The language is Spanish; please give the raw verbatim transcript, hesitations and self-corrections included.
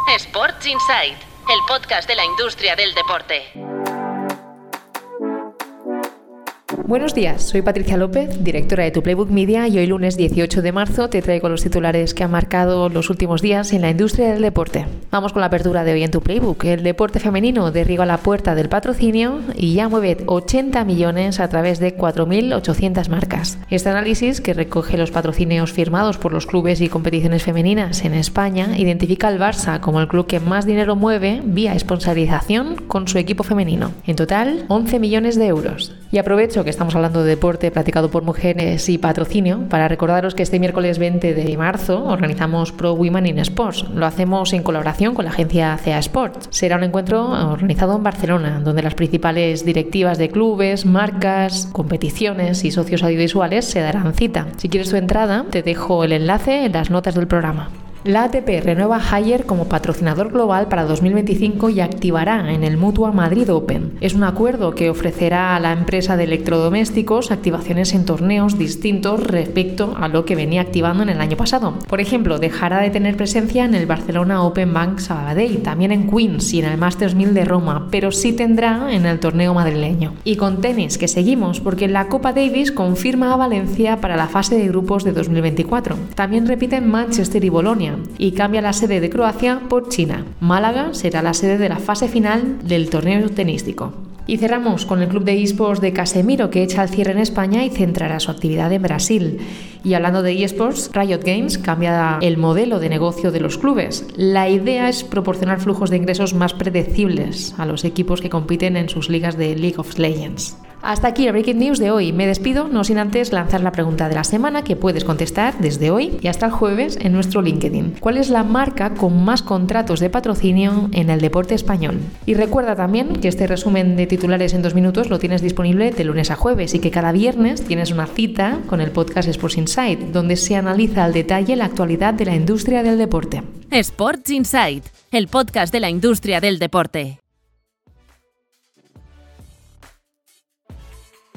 Sports Insight, el podcast de la industria del deporte. Buenos días, soy Patricia López, directora de Tu Playbook Media, y hoy lunes dieciocho de marzo te traigo los titulares que han marcado los últimos días en la industria del deporte. Vamos con la apertura de hoy en Tu Playbook. El deporte femenino derriba la puerta del patrocinio y ya mueve ochenta millones a través de cuatro mil ochocientas marcas. Este análisis, que recoge los patrocinios firmados por los clubes y competiciones femeninas en España, identifica al Barça como el club que más dinero mueve vía sponsorización con su equipo femenino. En total, once millones de euros. Y aprovecho que estamos hablando de deporte practicado por mujeres y patrocinio para recordaros que este miércoles veinte de marzo organizamos Pro Women in Sports. Lo hacemos en colaboración con la agencia C E A Sports. Será un encuentro organizado en Barcelona, donde las principales directivas de clubes, marcas, competiciones y socios audiovisuales se darán cita. Si quieres tu entrada, te dejo el enlace en las notas del programa. La A T P renueva Haier como patrocinador global para dos mil veinticinco y activará en el Mutua Madrid Open. Es un acuerdo que ofrecerá a la empresa de electrodomésticos activaciones en torneos distintos respecto a lo que venía activando en el año pasado. Por ejemplo, dejará de tener presencia en el Barcelona Open Bank Sabadell, también en Queens y en el Masters mil de Roma, pero sí tendrá en el torneo madrileño. Y con tenis, que seguimos, porque la Copa Davis confirma a Valencia para la fase de grupos de dos mil veinticuatro. También repiten Manchester y Bolonia, y cambia la sede de Croacia por China. Málaga será la sede de la fase final del torneo tenístico. Y cerramos con el club de eSports de Casemiro, que echa el cierre en España y centrará su actividad en Brasil. Y hablando de eSports, Riot Games cambia el modelo de negocio de los clubes. La idea es proporcionar flujos de ingresos más predecibles a los equipos que compiten en sus ligas de League of Legends. Hasta aquí el Breaking News de hoy. Me despido, no sin antes lanzar la pregunta de la semana, que puedes contestar desde hoy y hasta el jueves en nuestro LinkedIn. ¿Cuál es la marca con más contratos de patrocinio en el deporte español? Y recuerda también que este resumen de titulares en dos minutos lo tienes disponible de lunes a jueves y que cada viernes tienes una cita con el podcast Sports Insight, donde se analiza al detalle la actualidad de la industria del deporte. Sports Insight, el podcast de la industria del deporte.